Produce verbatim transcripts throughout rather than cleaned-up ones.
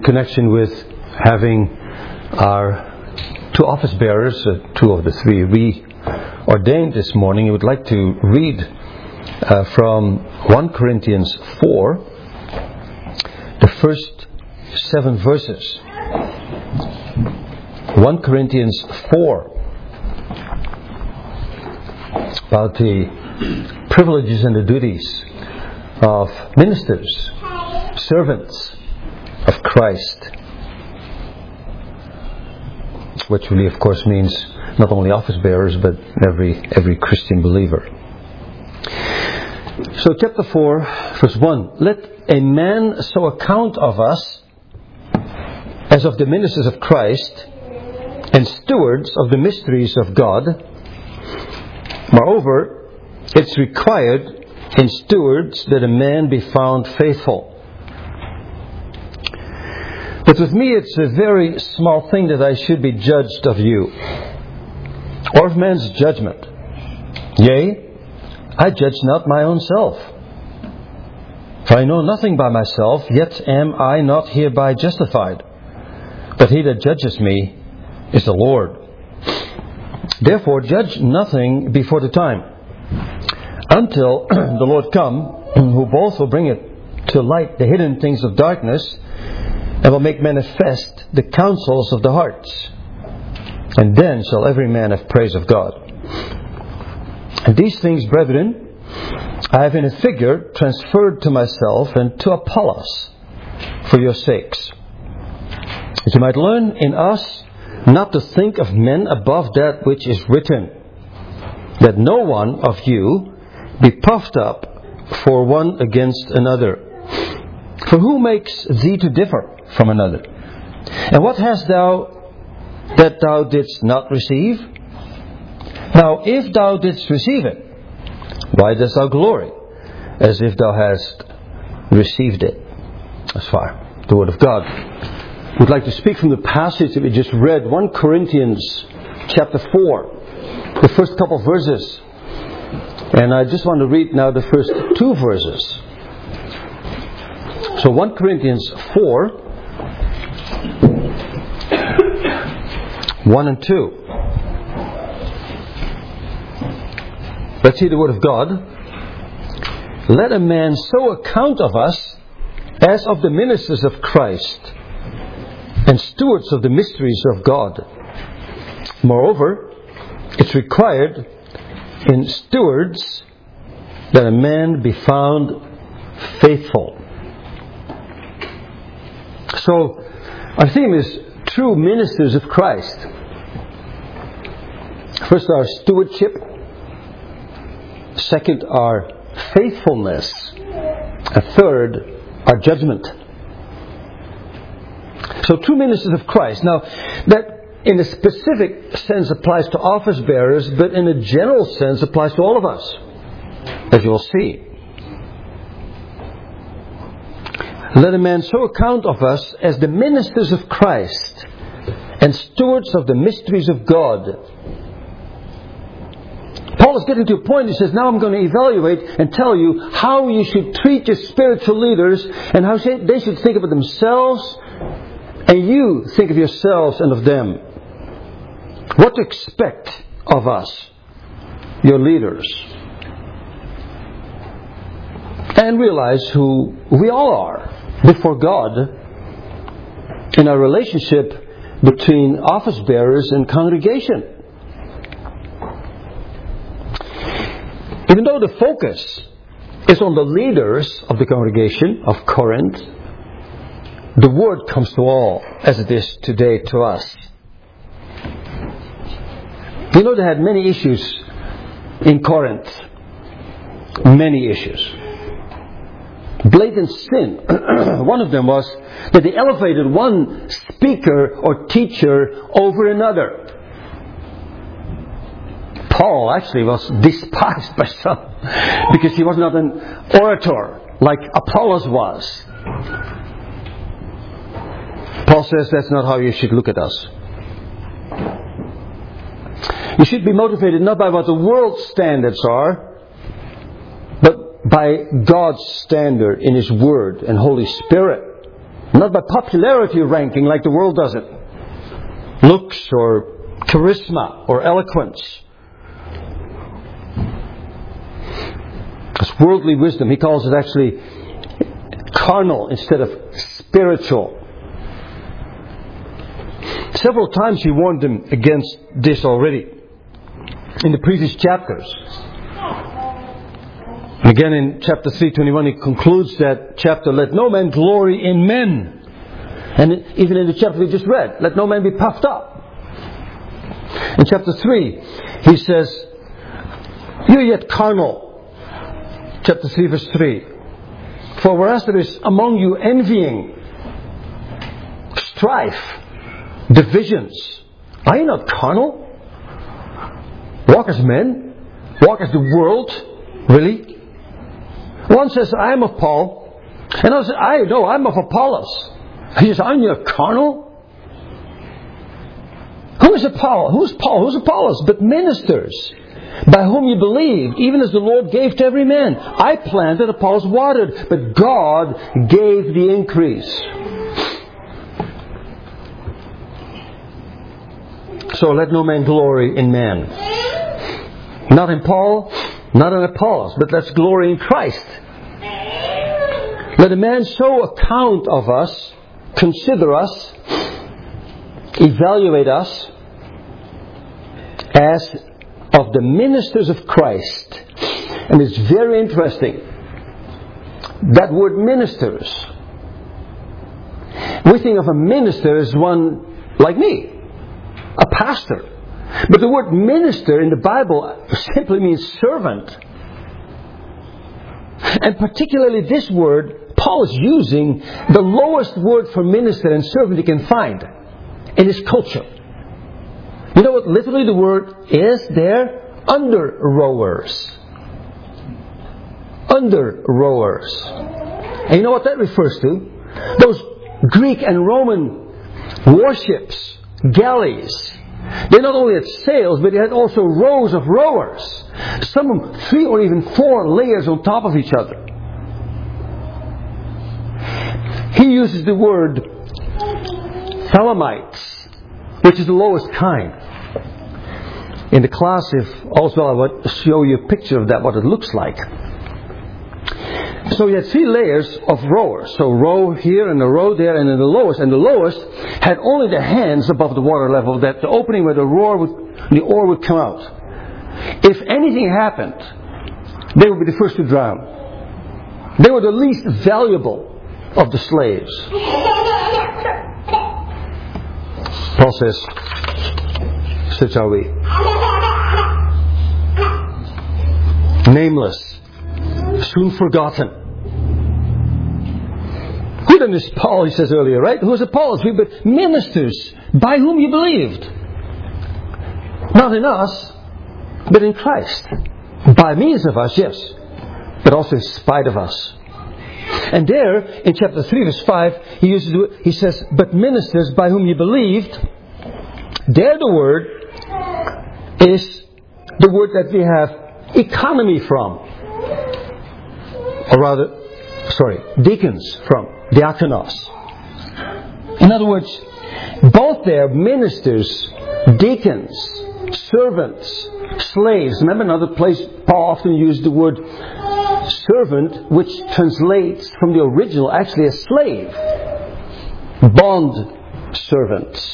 connection with having our two office bearers, uh, two of the three re-ordained this morning, I would like to read uh, from First Corinthians four, the first seven verses. First Corinthians four, about the privileges and the duties of ministers, servants of Christ, which really of course means not only office bearers but every every Christian believer. So chapter four, verse one, let a man so account of us as of the ministers of Christ and stewards of the mysteries of God. Moreover, it's required in stewards that a man be found faithful. But with me it's a very small thing that I should be judged of you, or of man's judgment. Yea, I judge not my own self. For I know nothing by myself, yet am I not hereby justified. But he that judges me is the Lord. Therefore judge nothing before the time, until the Lord come, who both will bring it to light the hidden things of darkness, and will make manifest the counsels of the hearts. And then shall every man have praise of God. And these things, brethren, I have in a figure transferred to myself and to Apollos for your sakes, that you might learn in us not to think of men above that which is written, that no one of you be puffed up for one against another. For who makes thee to differ from another? And what hast thou that thou didst not receive? Now if thou didst receive it, why dost thou glory, as if thou hast received it? As far the Word of God. I would like to speak from the passage that we just read, First Corinthians chapter four, the first couple of verses. And I just want to read now the first two verses. So First Corinthians four, one and two. Let's see the Word of God. Let a man so account of us as of the ministers of Christ and stewards of the mysteries of God. Moreover, it's required in stewards that a man be found faithful. So, our theme is true ministers of Christ. First, our stewardship. Second, our faithfulness. And third, our judgment. So, true ministers of Christ. Now, that in a specific sense applies to office bearers, but in a general sense applies to all of us, as you will see. Let a man so account of us as the ministers of Christ and stewards of the mysteries of God. Paul is getting to a point, he says, now I'm going to evaluate and tell you how you should treat your spiritual leaders and how they should think about themselves, and you think of yourselves and of them. What to expect of us, your leaders. And realize who we all are before God in our relationship between office bearers and congregation. Even though the focus is on the leaders of the congregation of Corinth, the word comes to all, as it is today to us. You know, they had many issues in Corinth. Many issues. Blatant sin. One of them was that they elevated one speaker or teacher over another. Paul actually was despised by some because he was not an orator like Apollos was. Paul says that's not how you should look at us. You should be motivated not by what the world's standards are, but by God's standard in His Word and Holy Spirit. Not by popularity ranking like the world does it. Looks or charisma or eloquence. It's worldly wisdom. He calls it actually carnal instead of spiritual. Several times he warned them against this already in the previous chapters. And again in chapter three twenty-one he concludes that chapter, let no man glory in men. And even in the chapter we just read, let no man be puffed up. In chapter three he says, you're yet carnal. Chapter three verse three. For whereas there is among you envying, strife, divisions, are you not carnal? Walk as men? Walk as the world? Really? One says, I am of Paul. And another says, I know, I'm of Apollos. He says, aren't you carnal? Who is Apollos? Who's Paul? Who's Apollos? But ministers, by whom you believed, even as the Lord gave to every man. I planted, Apollos watered, but God gave the increase. So let no man glory in man. Not in Paul, not in Apollos, but let's glory in Christ. Let a man so account of us, consider us, evaluate us, as of the ministers of Christ. And it's very interesting. That word ministers. We think of a minister as one like me. A pastor. But the word minister in the Bible simply means servant. And particularly this word, Paul is using the lowest word for minister and servant you can find in his culture. You know what literally the word is there? Under rowers. Under rowers. And you know what that refers to? Those Greek and Roman warships, galleys. They not only had sails, but they had also rows of rowers. Some of them three or even four layers on top of each other. He uses the word Thelemites, which is the lowest kind. In the class, if also I would show you a picture of that, what it looks like. So you had three layers of rowers. So row here and a row there and then the lowest. And the lowest had only the hands above the water level, that the opening where the roar would, the oar would come out. If anything happened, they would be the first to drown. They were the least valuable of the slaves. Paul says, such are we. Nameless. Soon forgotten. Who then is Paul, he says earlier, right? Who is Apollos? We but ministers by whom you believed. Not in us, but in Christ. By means of us, yes. But also in spite of us. And there, in chapter three, verse five, he uses he says, but ministers by whom you believed. There the word is the word that we have economy from. Or rather, sorry, deacons from, diakonos. In other words, both their ministers, deacons, servants, slaves. Remember another place Paul often used the word servant, which translates from the original actually as slave. Bond servants.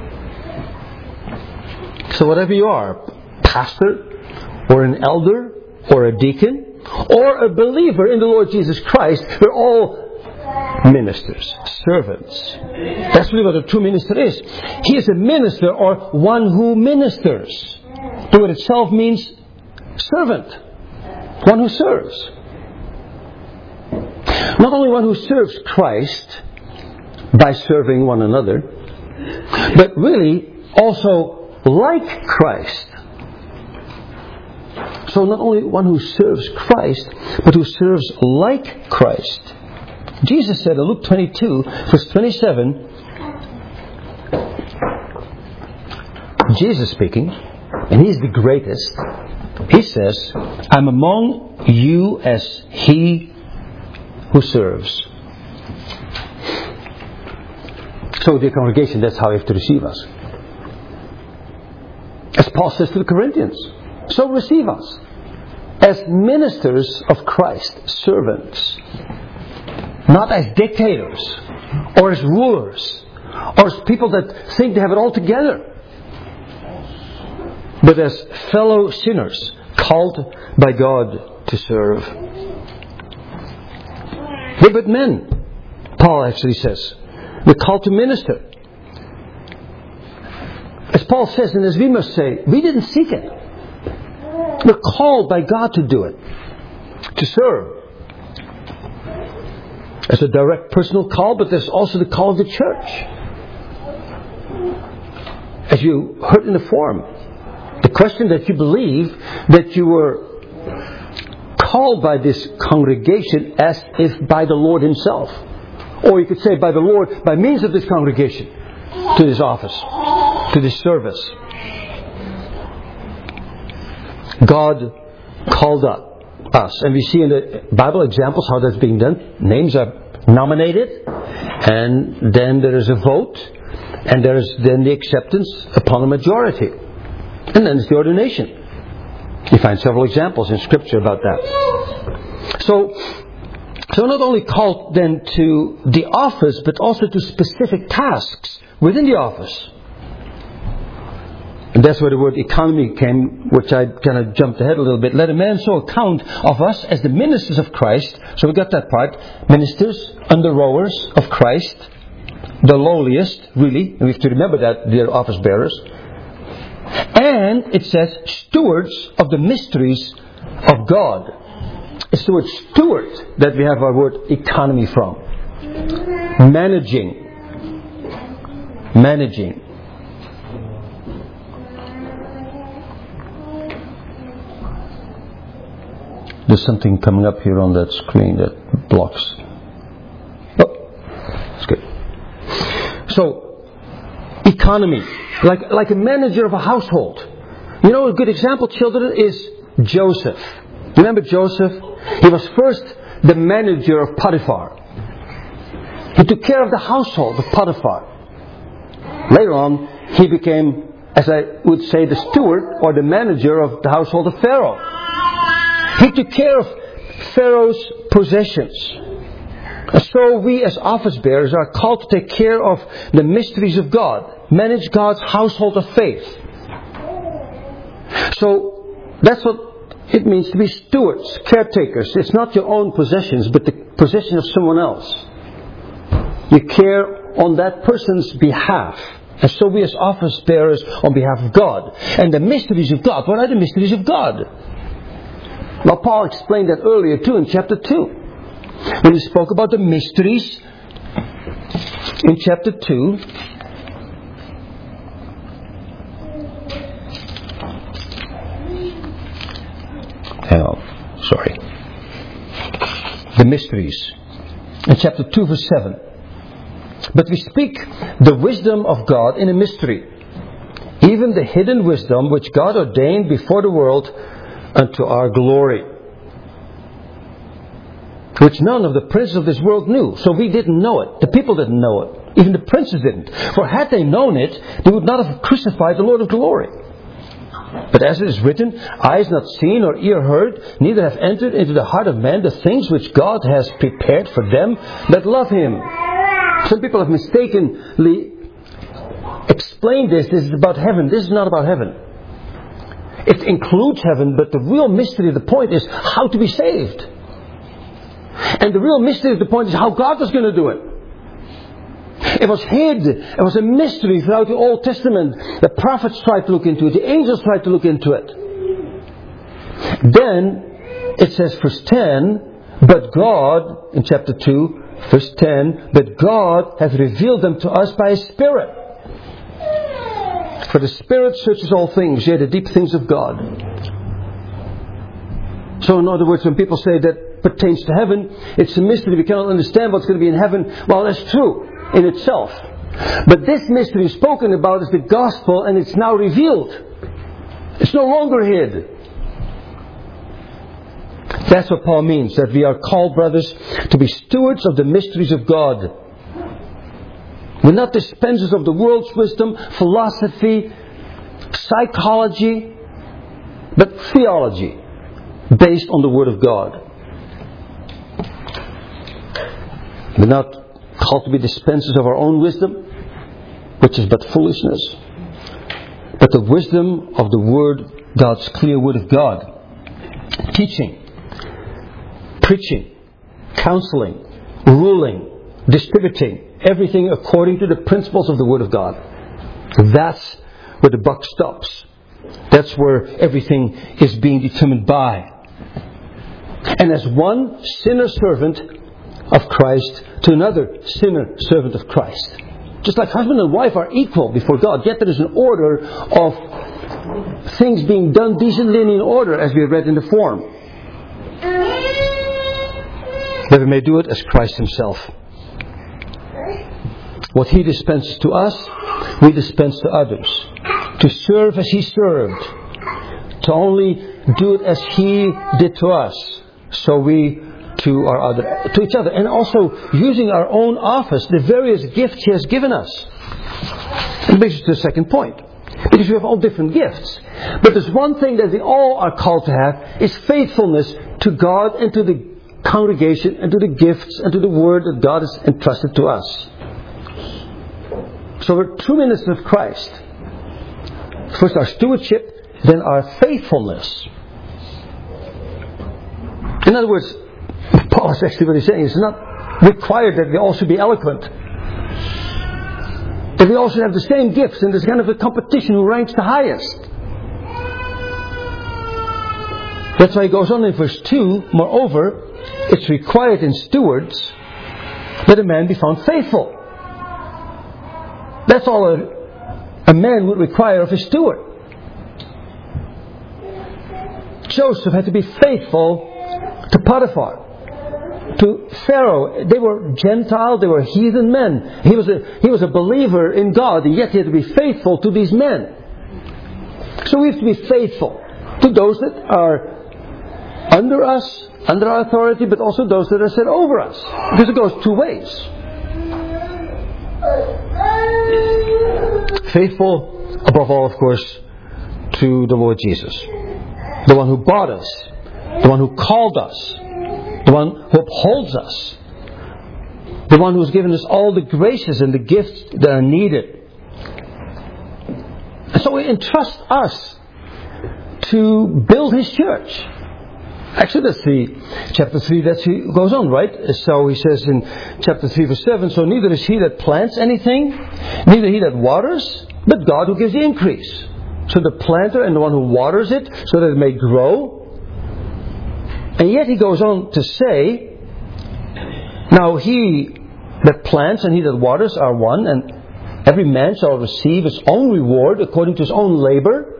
So whatever you are, pastor, or an elder, or a deacon, or a believer in the Lord Jesus Christ, we're all ministers, servants. That's really what a true minister is. He is a minister or one who ministers. The word itself means servant, one who serves. Not only one who serves Christ by serving one another, but really also like Christ. So not only one who serves Christ, but who serves like Christ. Jesus said in Luke twenty-two, verse twenty-seven, Jesus speaking, and He's the greatest, He says, I'm among you as He who serves. So the congregation, that's how you have to receive us. As Paul says to the Corinthians, so receive us as ministers of Christ, servants, not as dictators or as rulers or as people that think they have it all together, but as fellow sinners called by God to serve. We're but men, Paul actually says. We're called to minister. As Paul says, and as we must say, we didn't seek it. We're called by God to do it, to serve. It's a direct personal call, but there's also the call of the church. As you heard in the forum, the question that you believe that you were called by this congregation as if by the Lord Himself. Or you could say by the Lord by means of this congregation to this office, to this service. God called up us. And we see in the Bible examples how that's being done. Names are nominated, and then there is a vote, and there is then the acceptance upon a majority. And then it's the ordination. You find several examples in Scripture about that. So, so not only called then to the office, but also to specific tasks within the office. And that's where the word economy came, which I kind of jumped ahead a little bit. Let a man so account of us as the ministers of Christ. So we got that part. Ministers, under rowers of Christ. The lowliest, really. And we have to remember that, dear office bearers. And it says, stewards of the mysteries of God. It's the word steward that we have our word economy from. Managing. Managing. There's something coming up here on that screen that blocks. Oh, that's good. So, economy. Like, like a manager of a household. You know, a good example, children, is Joseph. Remember Joseph? He was first the manager of Potiphar. He took care of the household of Potiphar. Later on, he became, as I would say, the steward or the manager of the household of Pharaoh. He took care of Pharaoh's possessions. So we as office bearers are called to take care of the mysteries of God. Manage God's household of faith. So that's what it means to be stewards, caretakers. It's not your own possessions, but the possession of someone else. You care on that person's behalf. And so we as office bearers on behalf of God. And the mysteries of God. What are the mysteries of God? Well, Paul explained that earlier too in chapter two. When he spoke about the mysteries in chapter two. Oh, sorry. The mysteries. In chapter two verse seven. But we speak the wisdom of God in a mystery. Even the hidden wisdom which God ordained before the world unto our glory. Which none of the princes of this world knew. So we didn't know it. The people didn't know it. Even the princes didn't. For had they known it, they would not have crucified the Lord of glory. But as it is written, eyes not seen or ear heard, neither have entered into the heart of man the things which God has prepared for them that love Him. Some people have mistakenly explained this. This is about heaven. This is not about heaven. It includes heaven, but the real mystery of the point is how to be saved. And the real mystery of the point is how God was going to do it. It was hid. It was a mystery throughout the Old Testament. The prophets tried to look into it. The angels tried to look into it. Then it says, verse ten, but God, in chapter two, verse ten, but God hath revealed them to us by His Spirit. For the Spirit searches all things, yea, the deep things of God. So in other words, when people say that pertains to heaven, it's a mystery, we cannot understand what's going to be in heaven. Well, that's true in itself. But this mystery spoken about is the gospel, and it's now revealed. It's no longer hid. That's what Paul means, that we are called, brothers, to be stewards of the mysteries of God. We're not dispensers of the world's wisdom, philosophy, psychology, but theology based on the Word of God. We're not called to be dispensers of our own wisdom, which is but foolishness, but the wisdom of the Word, God's clear Word of God. Teaching, preaching, counseling, ruling, distributing, everything according to the principles of the Word of God. That's where the buck stops. That's where everything is being determined by. And as one sinner servant of Christ to another sinner servant of Christ. Just like husband and wife are equal before God, yet there is an order of things being done decently and in order, as we have read in the form. That we may do it as Christ Himself. What He dispenses to us, we dispense to others. To serve as He served. To only do it as He did to us. So we to our other, to each other. And also using our own office, the various gifts He has given us. It brings us to the second point. Because we have all different gifts. But there's one thing that we all are called to have, is faithfulness to God and to the congregation and to the gifts and to the Word that God has entrusted to us. So we're true ministers of Christ. First our stewardship, then our faithfulness. In other words, Paul is actually what he's saying. It's not required that we all should be eloquent. That we all should have the same gifts, and there's kind of a competition who ranks the highest. That's why he goes on in verse two. Moreover, it's required in stewards that a man be found faithful. That's all a, a man would require of his steward. Joseph had to be faithful to Potiphar, to Pharaoh. They were Gentile, they were heathen men. He was a he was a believer in God, and yet he had to be faithful to these men. So we have to be faithful to those that are under us, under our authority, but also those that are set over us. Because it goes two ways. Faithful, above all, of course, to the Lord Jesus. The one who bought us. The one who called us. The one who upholds us. The one who has given us all the graces and the gifts that are needed. And so He entrusts us to build His church. Actually, that's the chapter three that he goes on, right? So he says in chapter three, verse seven, so neither is he that plants anything, neither he that waters, but God who gives the increase. So the planter and the one who waters it, so that it may grow. And yet he goes on to say, now he that plants and he that waters are one, and every man shall receive his own reward according to his own labor.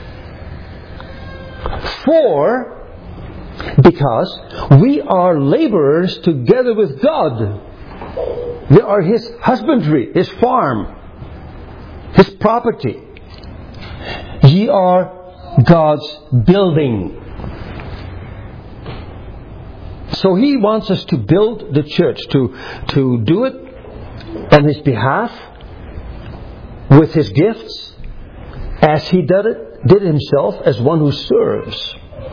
For Because we are laborers together with God. We are His husbandry, His farm, His property. Ye are God's building. So He wants us to build the church, to, to do it on His behalf, with His gifts, as He did it, did Himself, as one who serves.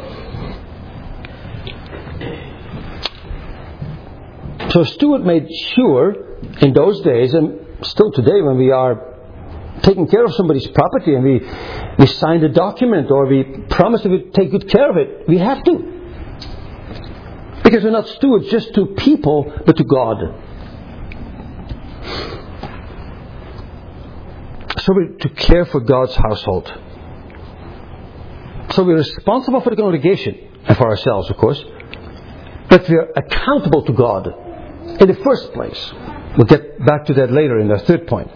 So steward made sure in those days, and still today when we are taking care of somebody's property and we, we sign a document or we promise that we take good care of it, we have to. Because we're not stewards just to people, but to God. So we're to care for God's household. So we're responsible for the congregation and for ourselves, of course. But we're accountable to God in the first place. We'll get back to that later in our third point.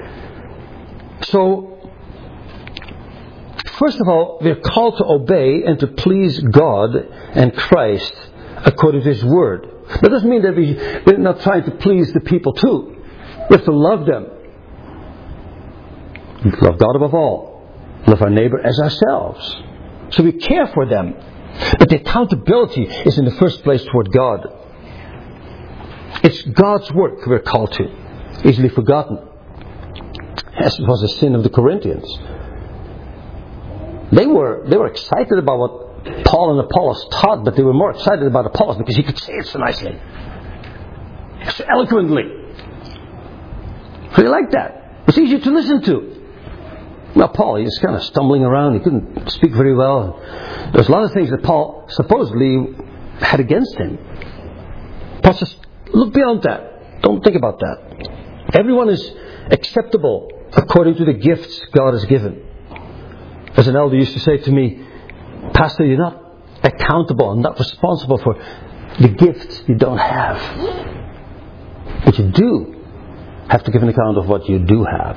So, first of all, we're called to obey and to please God and Christ according to His Word. That doesn't mean that we, we're not trying to please the people too. We have to love them. Love God above all. Love our neighbor as ourselves. So we care for them. But the accountability is in the first place toward God. It's God's work we're called to. easily forgotten, as it was the sin of the Corinthians. They were they were excited about what Paul and Apollos taught, but they were more excited about Apollos because he could say it so nicely, so eloquently. So they liked that. It was easier to listen to. Now Paul, he was kind of stumbling around. He couldn't speak very well. There's a lot of things that Paul supposedly had against him. Paul says, look beyond that. Don't think about that. Everyone is acceptable according to the gifts God has given. As an elder used to say to me, Pastor, you're not accountable and not responsible for the gifts you don't have. But you do have to give an account of what you do have.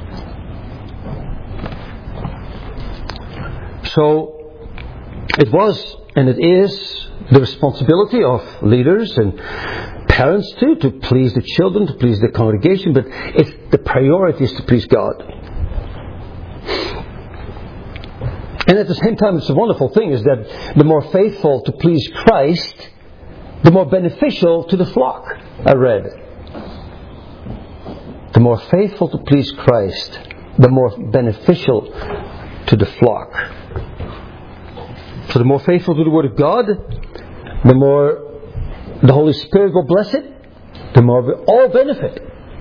So, it was and it is the responsibility of leaders and parents too to please the children, to please the congregation, but it's the priority is to please God. And at the same time, it's a wonderful thing is that the more faithful to please Christ, the more beneficial to the flock, I read. The more faithful to please Christ, the more beneficial to the flock. So the more faithful to the Word of God, the more the Holy Spirit will bless it, the more we all benefit.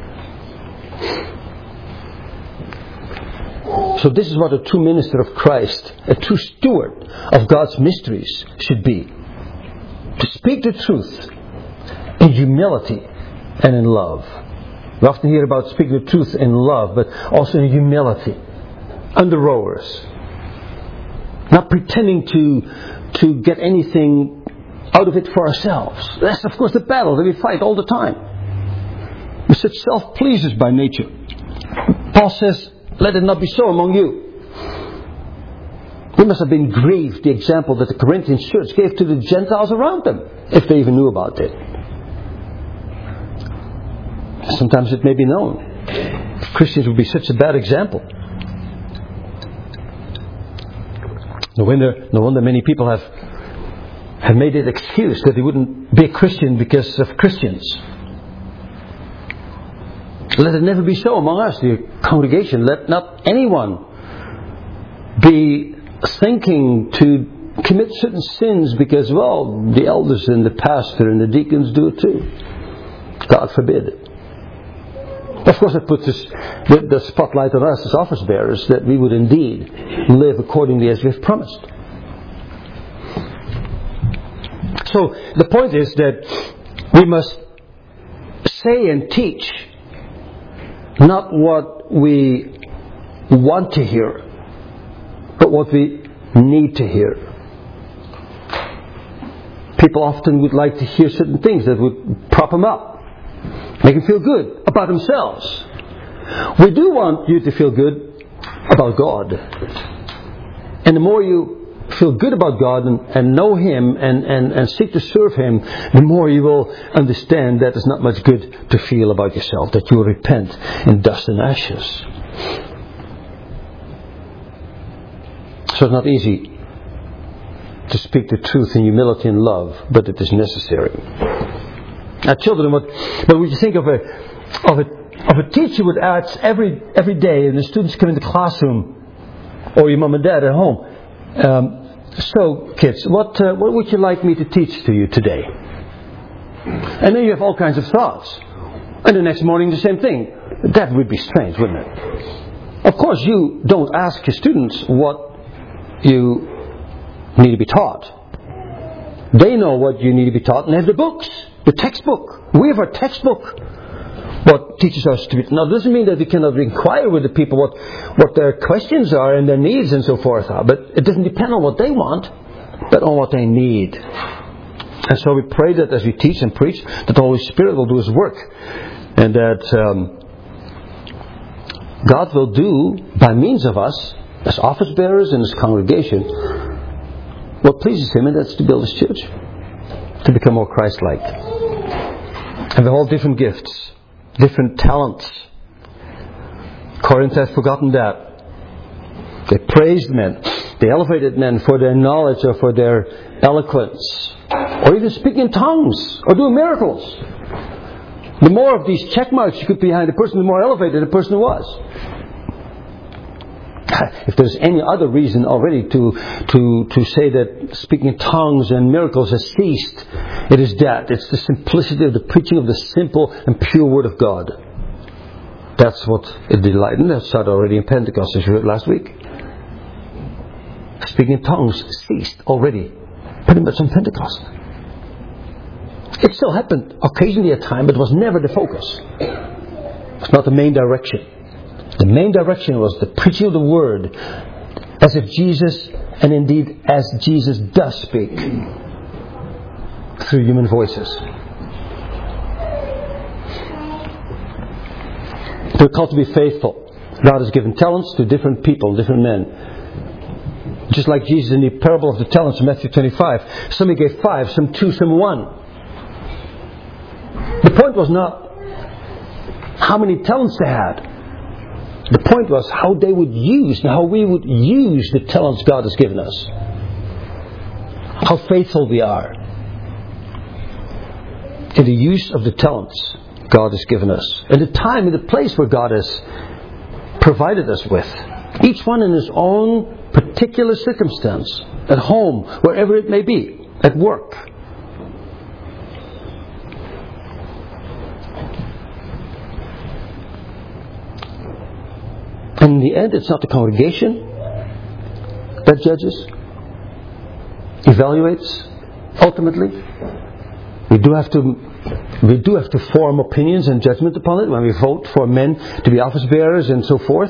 So this is what a true minister of Christ, a true steward of God's mysteries should be. To speak the truth in humility and in love. We often hear about speaking the truth in love, but also in humility. Under rowers. Not pretending to, to get anything out of it for ourselves. That's of course the battle that we fight all the time. We're such self-pleasers by nature. Paul says, let it not be so among you. They must have been grieved, the example that the Corinthian church gave to the Gentiles around them, if they even knew about it. Sometimes it may be known. Christians would be such a bad example. No wonder, no wonder many people have, have made it excuse that they wouldn't be a Christian because of Christians. Let it never be so among us, the congregation. Let not anyone be thinking to commit certain sins because, well, the elders and the pastor and the deacons do it too. God forbid. Of course, it puts this, the, the spotlight on us as office bearers that we would indeed live accordingly as we have promised. So, the point is that we must say and teach not what we want to hear, but what we need to hear. People often would like to hear certain things that would prop them up, make them feel good about themselves. We do want you to feel good about God. And the more you feel good about God and, and know Him and, and, and seek to serve Him, the more you will understand that there's not much good to feel about yourself, that you will repent in dust and ashes. So it's not easy to speak the truth in humility and love, but it is necessary. Now, children, what, what would you think of a of a of a teacher would ask every every day, and the students come in the classroom, or your mom and dad at home. Um, so, kids, what uh, what would you like me to teach to you today? And then you have all kinds of thoughts. And the next morning, the same thing. That would be strange, wouldn't it? Of course, you don't ask your students what you need to be taught. They know what you need to be taught, and they have the books, the textbook. We have our textbook. What teaches us to be. Now, it doesn't mean that we cannot inquire with the people what, what their questions are and their needs and so forth are. But it doesn't depend on what they want, but on what they need. And so we pray that as we teach and preach, that the Holy Spirit will do His work. And that um, God will do, by means of us, as office bearers in His congregation, what pleases Him, and that's to build His church. To become more Christ-like. And we all different gifts. Different talents. Corinth has forgotten that. They praised men. They elevated men for their knowledge or for their eloquence. Or even speak in tongues. Or do miracles. The more of these check marks you put behind a person, the more elevated a person was. If there's any other reason already to, to, to say that speaking in tongues and miracles has ceased, it is that. It's the simplicity of the preaching of the simple and pure Word of God. That's what it delighted. And that started already in Pentecost, as you heard last week. Speaking in tongues ceased already, pretty much on Pentecost. It still happened occasionally at time, but it was never the focus. It's not the main direction. The main direction was the preaching of the Word, as if Jesus, and indeed as Jesus does speak, through human voices. We're called to be faithful. God has given talents to different people, different men. Just like Jesus in the parable of the talents in Matthew twenty-five. Some he gave five, some two, some one. The point was not how many talents they had. The point was how they would use and how we would use the talents God has given us. How faithful we are in the use of the talents God has given us. And the time and the place where God has provided us with. Each one in his own particular circumstance. At home, wherever it may be. At work. In the end, it's not the congregation that judges, evaluates, ultimately. We do have to we do have to form opinions and judgment upon it when we vote for men to be office bearers and so forth.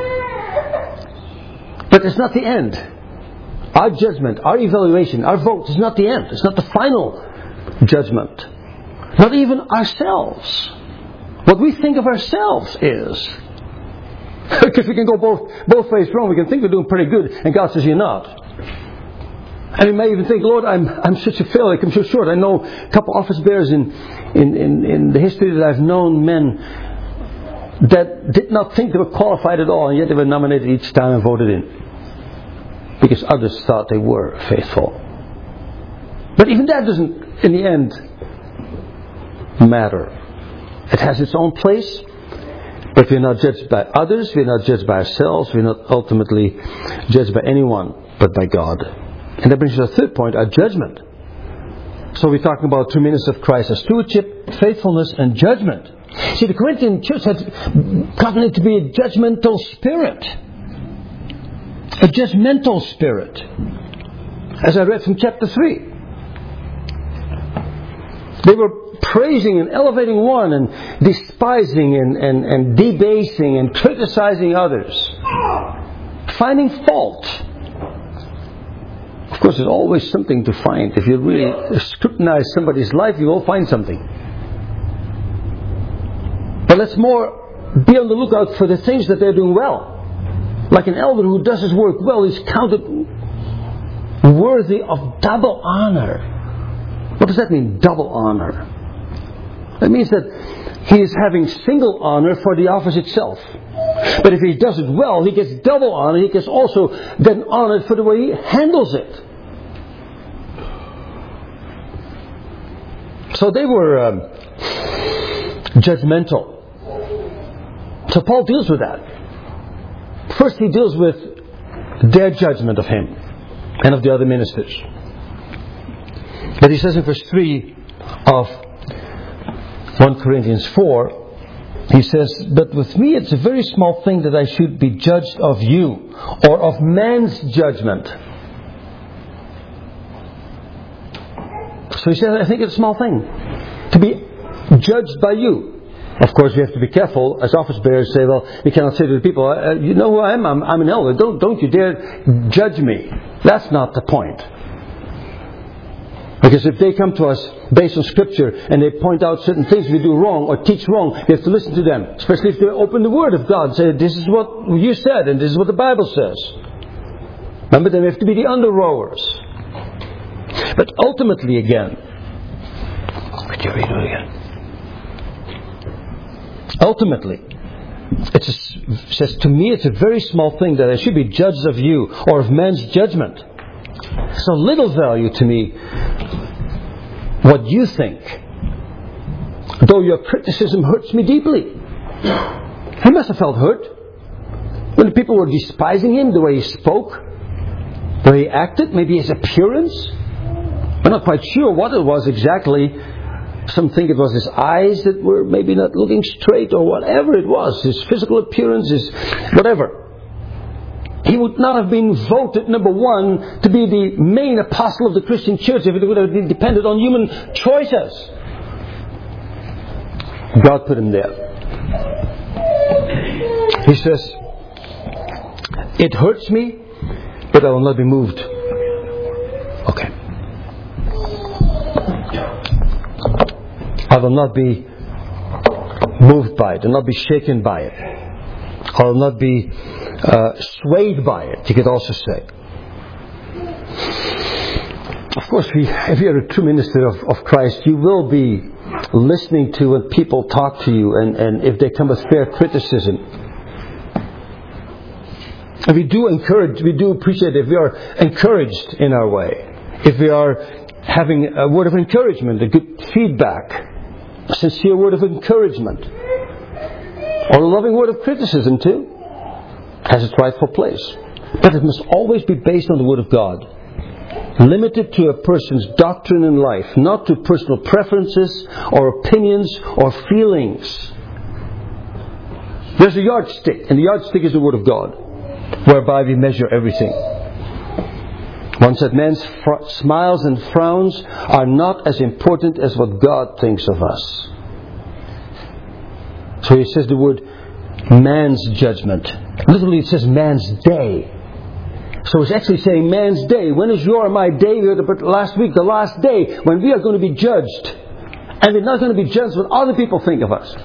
But it's not the end. Our judgment, our evaluation, our vote is not the end. It's not the final judgment. Not even ourselves. What we think of ourselves is. Because we can go both both ways wrong. We can think we're doing pretty good, and God says you're not. And we may even think, Lord, I'm I'm such a failure. I'm so short. I know a couple office bearers in, in, in, in the history that I've known, men that did not think they were qualified at all, and yet they were nominated each time and voted in. Because others thought they were faithful. But even that doesn't, in the end, matter. It has its own place. But we're not judged by others, we're not judged by ourselves, we're not ultimately judged by anyone but by God. And that brings us to the third point, our judgment. So we're talking about two ministers of Christ, our stewardship, faithfulness, and judgment. See, the Corinthian church had gotten it to be a judgmental spirit. A judgmental spirit. As I read from chapter three. They were praising and elevating one and despising and, and, and debasing and criticizing others. Finding fault. Of course, there's always something to find. If you really scrutinize somebody's life, you will find something. But let's more be on the lookout for the things that they're doing well. Like an elder who does his work well is counted worthy of double honor. What does that mean, double honor? That means that he is having single honor for the office itself. But if he does it well, he gets double honor. He gets also then honored for the way he handles it. So they were um, judgmental. So Paul deals with that. First he deals with their judgment of him and of the other ministers. But he says in verse three of First Corinthians four, he says, but with me it's a very small thing that I should be judged of you, or of man's judgment. So he says, I think it's a small thing to be judged by you. Of course, we have to be careful. As office bearers say, well, we cannot say to the people, uh, you know who I am? I'm, I'm an elder. Don't, don't you dare judge me. That's not the point. Because if they come to us based on Scripture and they point out certain things we do wrong or teach wrong, we have to listen to them. Especially if they open the Word of God and say, this is what you said and this is what the Bible says. Remember, then we have to be the under-rowers. But ultimately again, could you read it again? Ultimately, it says, to me it's a very small thing that I should be judged of you or of man's judgment. So little value to me what you think though your criticism hurts me deeply. He must have felt hurt when the people were despising him, the way he spoke, the way he acted, maybe his appearance. We're not quite sure what it was exactly. Some think it was his eyes that were maybe not looking straight, or whatever it was, his physical appearance, his whatever. He would not have been voted number one to be the main apostle of the Christian church if it would have been dependent on human choices. God put him there. He says, it hurts me, but I will not be moved. Okay. I will not be moved by it. I will not be shaken by it. I will not be uh, swayed by it, you could also say. Of course, we, if you're a true minister of, of Christ, you will be listening to when people talk to you, and, and if they come with fair criticism. And we do encourage, we do appreciate if we are encouraged in our way. If we are having a word of encouragement, a good feedback, a sincere word of encouragement, or a loving word of criticism too, has its rightful place. But it must always be based on the Word of God. Limited to a person's doctrine in life, not to personal preferences or opinions or feelings. There's a yardstick, and the yardstick is the Word of God, whereby we measure everything. One said, man's fr- smiles and frowns are not as important as what God thinks of us. So he says the word man's judgment. Literally it says man's day. So it's actually saying man's day. When is your my day? Last week, the last day, when we are going to be judged. And we're not going to be judged what other people think of us.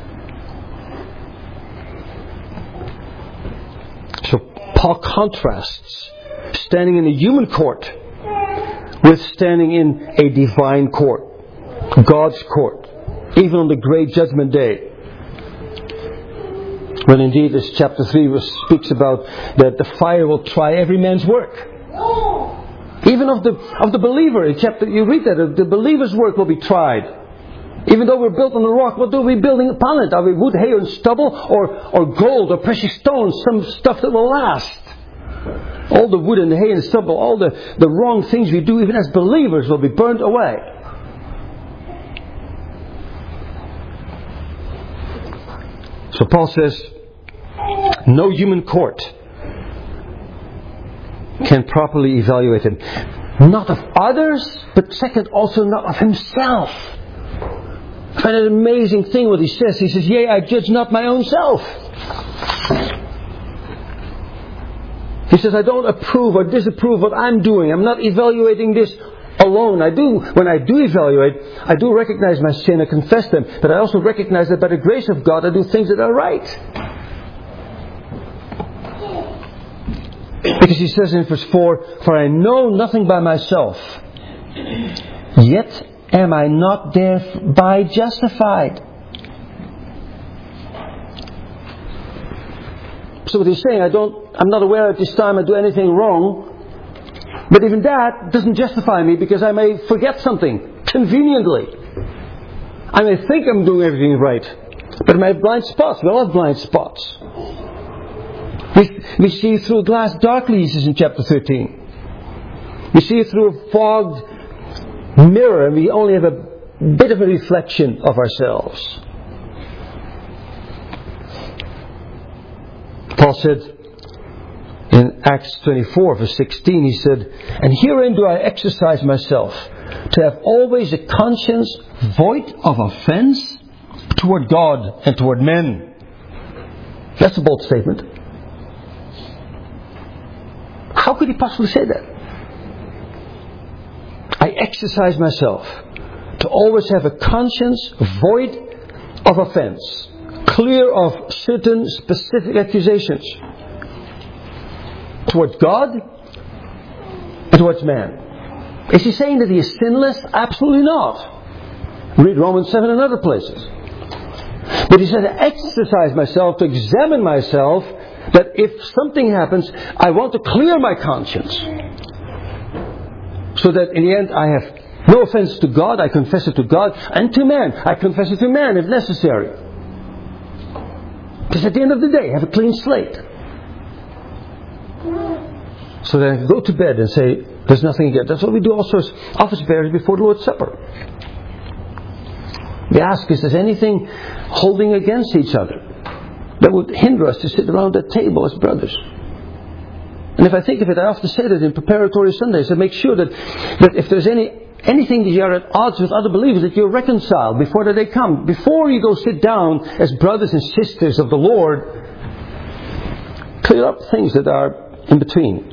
So Paul contrasts standing in a human court with standing in a divine court, God's court, even on the great judgment day. When indeed, as chapter three speaks about, that the fire will try every man's work. Even of the of the believer, in chapter you read that the believer's work will be tried. Even though we're built on the rock, what are we building upon it? Are we wood, hay, and stubble, or or gold, or precious stones, some stuff that will last? All the wood and the hay and stubble, all the, the wrong things we do, even as believers, will be burnt away. So Paul says, no human court can properly evaluate him. Not of others, but second, also not of himself. I find it an amazing thing what he says. He says, yea, I judge not my own self. He says, I don't approve or disapprove what I'm doing. I'm not evaluating this alone. I do, when I do evaluate, I do recognize my sin, I confess them, but I also recognize that by the grace of God, I do things that are right. Because he says in verse four, for I know nothing by myself, yet am I not thereby justified. So what he's saying, I don't, I'm not aware at this time I do anything wrong. But even that doesn't justify me, because I may forget something conveniently. I may think I'm doing everything right, but I may have blind spots. We all have blind spots. We, we see through a glass darkly, he says in chapter thirteen. We see it through a fogged mirror, and we only have a bit of a reflection of ourselves. Paul said in Acts twenty-four, verse sixteen, he said, and herein do I exercise myself, to have always a conscience void of offense toward God and toward men. That's a bold statement. How could he possibly say that? I exercise myself to always have a conscience void of offense, clear of certain specific accusations towards God and towards man. Is he saying that he is sinless? Absolutely not. Read Romans seven and other places. But he said to exercise myself, to examine myself, that if something happens, I want to clear my conscience. So that in the end I have No offense to God, I confess it to God. And to man, I confess it to man if necessary. Because at the end of the day, I have a clean slate. So that I can go to bed and say, there's nothing against. That's what we do also as office bearers before the Lord's Supper. We ask, is there anything holding against each other that would hinder us to sit around that table as brothers? And if I think of it, I often say that in preparatory Sundays. I make sure that, that if there's any anything that you are at odds with other believers, that you're reconciled before that they come. Before you go sit down as brothers and sisters of the Lord, clear up things that are in between.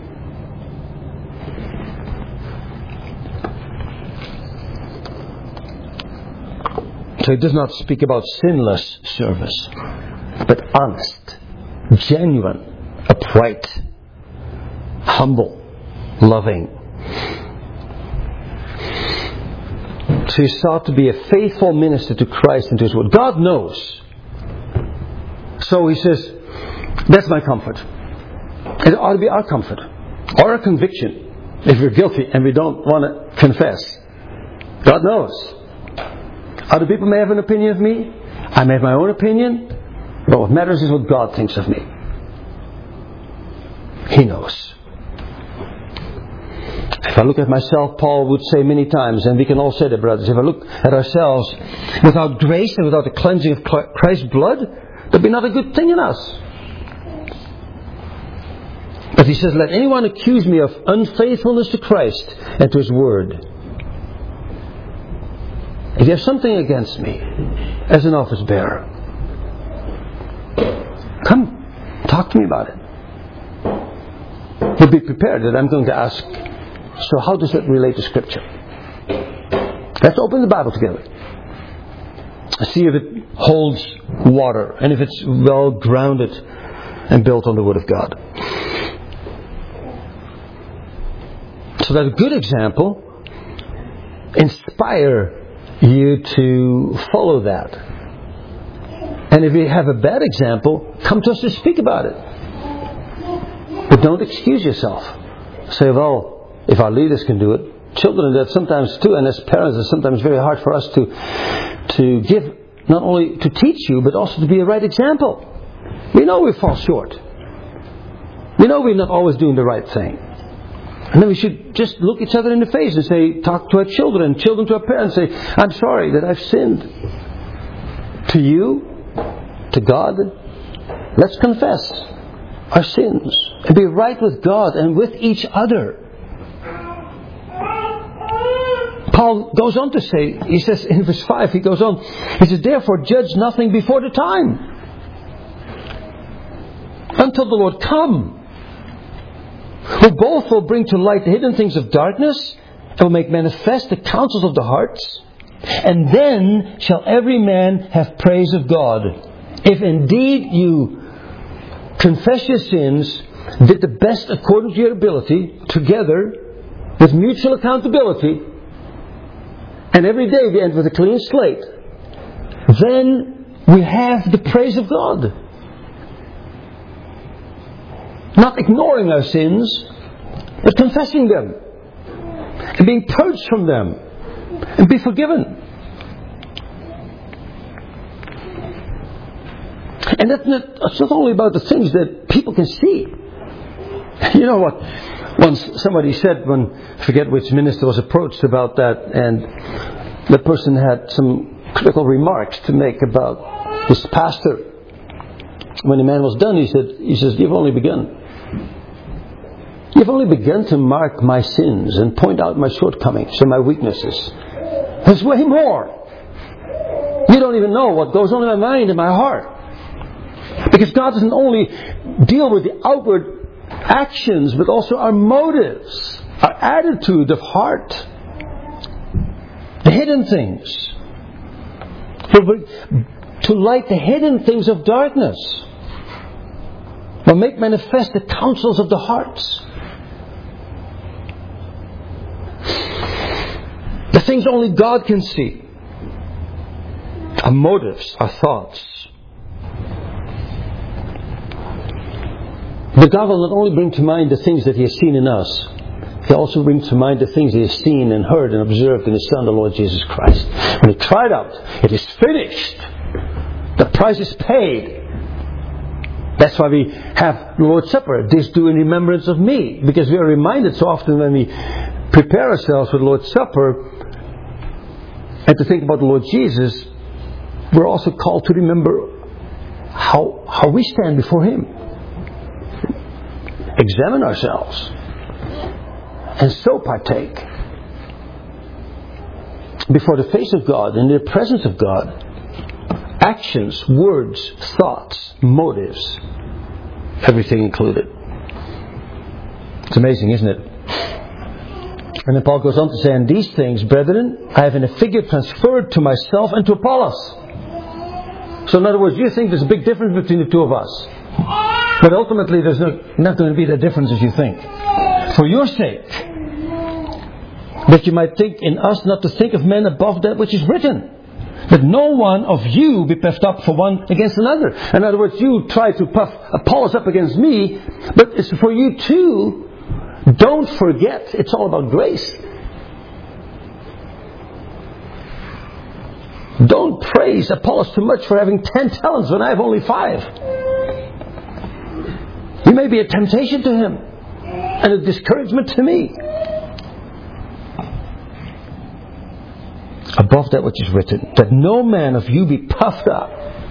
So he does not speak about sinless service, but honest, genuine, upright, humble, loving. So he sought to be a faithful minister to Christ and to His Word. God knows. So he says, that's my comfort. It ought to be our comfort. Or a conviction. If we're guilty and we don't want to confess. God knows. Other people may have an opinion of me. I may have my own opinion. But what matters is what God thinks of me. He knows. If I look at myself, Paul would say many times, and we can all say that, brothers, if I look at ourselves without grace and without the cleansing of Christ's blood, there'll be not a good thing in us. But he says, let anyone accuse me of unfaithfulness to Christ and to His Word. If you have something against me as an office bearer, come, talk to me about it. But be prepared that I'm going to ask, so how does that relate to Scripture? Let's open the Bible together. See if it holds water and if it's well grounded and built on the Word of God. So that a good example inspire you to follow that. And if you have a bad example, come to us to speak about it. But don't excuse yourself. Say, well, if our leaders can do it, children do that sometimes too, and as parents it's sometimes very hard for us to to give, not only to teach you, but also to be a right example. We know we fall short. We know we're not always doing the right thing. And then we should just look each other in the face and say, talk to our children, children to our parents, say, I'm sorry that I've sinned. To you, to God, let's confess our sins and be right with God and with each other. Paul goes on to say, he says in verse five, he goes on, he says, therefore judge nothing before the time, until the Lord come, who both will bring to light the hidden things of darkness, and will make manifest the counsels of the hearts. And then shall every man have praise of God, if indeed you confess your sins, did the best according to your ability, together with mutual accountability, and every day we end with a clean slate, then we have the praise of God. Not ignoring our sins, but confessing them, and being purged from them, and be forgiven. And that's not, it's not only about the things that people can see. You know what? Once somebody said, when I forget which minister was approached about that, and the person had some critical remarks to make about this pastor. When the man was done, he said, he says, you've only begun. You've only begun to mark my sins and point out my shortcomings and my weaknesses. There's way more. You don't even know what goes on in my mind and my heart. Because God doesn't only deal with the outward actions, but also our motives, our attitude of heart, the hidden things. To light the hidden things of darkness, will make manifest the counsels of the hearts. The things only God can see. Our motives, our thoughts. But God will not only bring to mind the things that He has seen in us, He also brings to mind the things he has seen and heard and observed in His Son, the Lord Jesus Christ. When He cried out, "It is finished," the price is paid. That's why we have the Lord's Supper. This do in remembrance of me. Because we are reminded so often when we prepare ourselves for the Lord's Supper and to think about the Lord Jesus, we're also called to remember how, how we stand before Him. Examine ourselves. And so partake. Before the face of God, in the presence of God. Actions, words, thoughts, motives. Everything included. It's amazing, isn't it? And then Paul goes on to say, "And these things, brethren, I have in a figure transferred to myself and to Apollos." So in other words, you think there's a big difference between the two of us. But ultimately there's no, not going to be the difference as you think. For your sake, that you might think in us not to think of men above that which is written. That no one of you be puffed up for one against another. In other words, you try to puff Apollos up against me, but it's for you too. Don't forget, it's all about grace. Don't praise Apollos too much for having ten talents when I have only five. You may be a temptation to him and a discouragement to me. Above that which is written, that no man of you be puffed up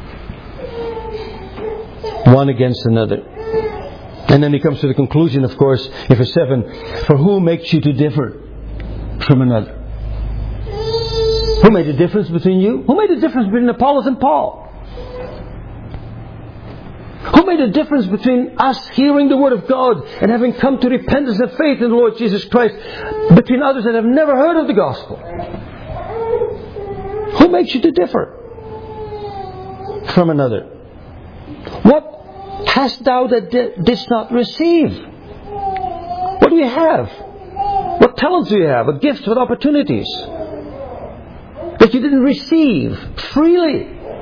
one against another. And then he comes to the conclusion, of course, in verse seven, for who makes you to differ from another? Who made the difference between you? Who made the difference between Apollos and Paul? Who made the difference between us hearing the Word of God and having come to repentance and faith in the Lord Jesus Christ, between others that have never heard of the gospel? Who makes you to differ from another? What hast thou that didst not receive? What do you have? What talents do you have? What gifts? What opportunities? That you didn't receive freely.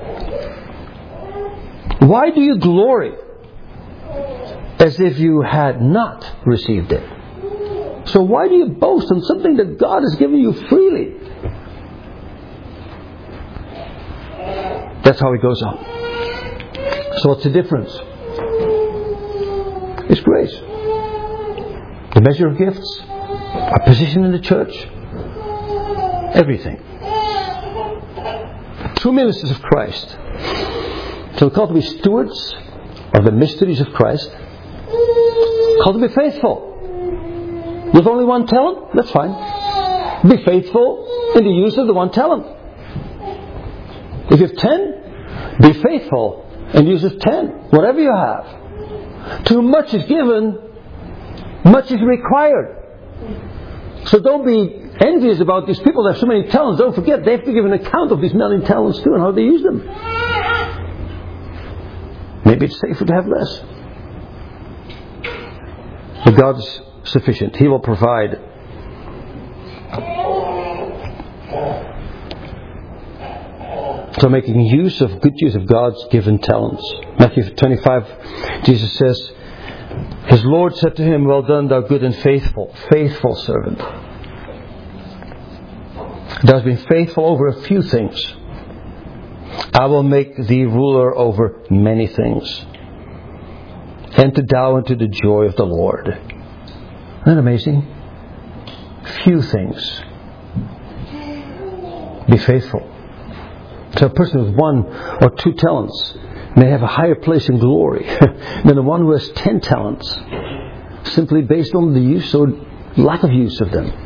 Why do you glory as if you had not received it? So why do you boast on something that God has given you freely? That's how it goes on. So what's the difference? It's grace. The measure of gifts, our position in the church, everything. True ministers of Christ. So we're called to be stewards of the mysteries of Christ. Called to be faithful. With only one talent? That's fine. Be faithful in the use of the one talent. If you have ten, be faithful in the use of ten. Whatever you have. Too much is given, much is required. So don't be envious about these people that have so many talents. Don't forget, they have to give an account of these many talents too and how they use them. Maybe it's safer to have less. But God's sufficient. He will provide. So making use of good use of God's given talents. Matthew twenty-five, Jesus says, His Lord said to him, well done, thou good and faithful, faithful servant. Thou hast been faithful over a few things. I will make thee ruler over many things. Enter thou into the joy of the Lord. Isn't that amazing? Few things. Be faithful. So a person with one or two talents may have a higher place in glory than the one who has ten talents, simply based on the use or lack of use of them.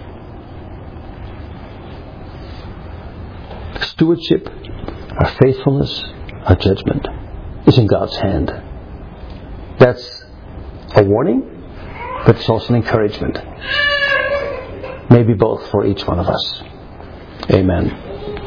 Stewardship, our faithfulness, our judgment is in God's hand. That's a warning, but it's also an encouragement. Maybe both for each one of us. Amen.